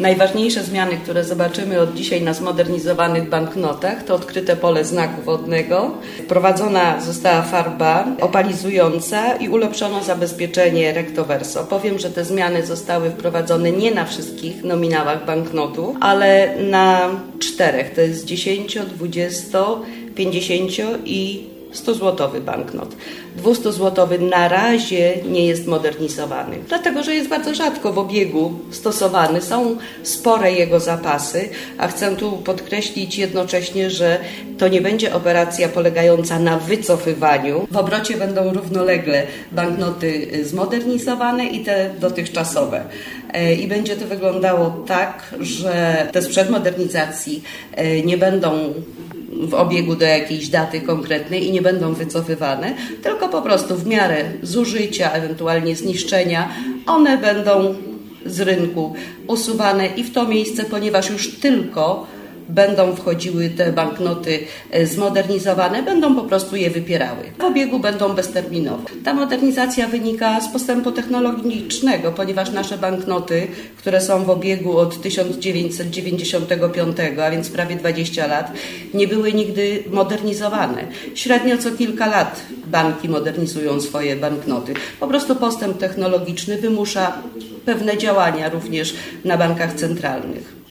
Najważniejsze zmiany, które zobaczymy od dzisiaj na zmodernizowanych banknotach, to odkryte pole znaku wodnego. Wprowadzona została farba opalizująca i ulepszono zabezpieczenie recto verso. Powiem, że te zmiany zostały wprowadzone nie na wszystkich nominałach banknotu, ale na 4. To jest 10, 20, 50 i 100-złotowy banknot. 200-złotowy na razie nie jest modernizowany, dlatego że jest bardzo rzadko w obiegu stosowany. Są spore jego zapasy, a chcę tu podkreślić jednocześnie, że to nie będzie operacja polegająca na wycofywaniu. W obrocie będą równolegle banknoty zmodernizowane i te dotychczasowe. I będzie to wyglądało tak, że te sprzed modernizacji nie będą w obiegu do jakiejś daty konkretnej i nie będą wycofywane, tylko po prostu w miarę zużycia, ewentualnie zniszczenia, one będą z rynku usuwane i w to miejsce, ponieważ już tylko będą wchodziły te banknoty zmodernizowane, będą po prostu je wypierały. W obiegu będą bezterminowe. Ta modernizacja wynika z postępu technologicznego, ponieważ nasze banknoty, które są w obiegu od 1995, a więc prawie 20 lat, nie były nigdy modernizowane. Średnio co kilka lat banki modernizują swoje banknoty. Po prostu postęp technologiczny wymusza pewne działania również na bankach centralnych.